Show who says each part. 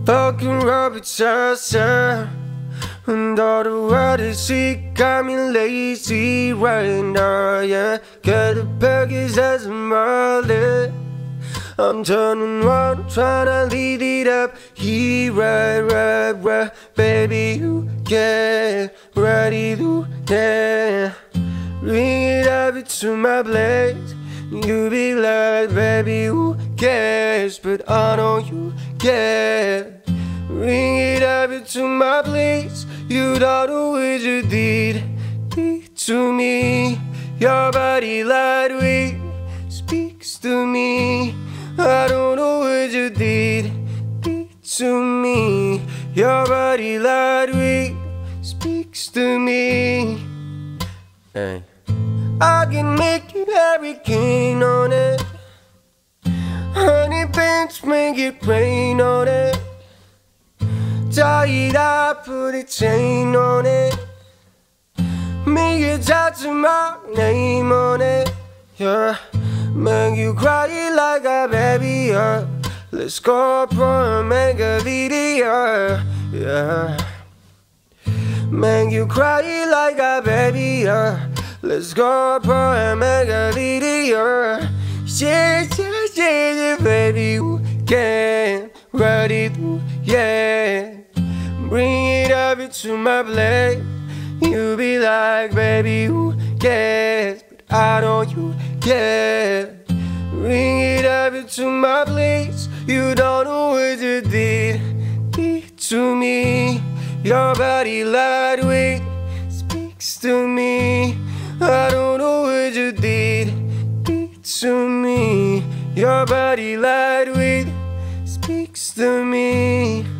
Speaker 1: Fucking rubber chaser, and all the world is sick, got me lazy right now, yeah. Get a package as a mullet. I'm turning around, tryna lead it up. He right, baby, you get ready to dance. Bring it up to my place. You be like, baby, who cares? But I know you care. Bring it up to my place. You don't know what you did to me. Your body lightweight speaks to me. I don't know what you did to me. Your body lightweight speaks to me. Hey. I can make it hurricane on it. Honey bands make it rain on it. Tie it up, put a chain on it. Make it tattoo my name on it. Yeah. Make you cry like a baby, yeah. Let's go for make a video, yeah. Make you cry like a baby, yeah. Let's go for make a video. Yeah, baby, you can ready to, yeah. Bring it up to my place. You be like, baby, who cares? But I know you care. Bring it up to my place. You don't know what you did to me. Your body lightweight speaks to me. I don't know what you did to me. Your body lightweight speaks to me.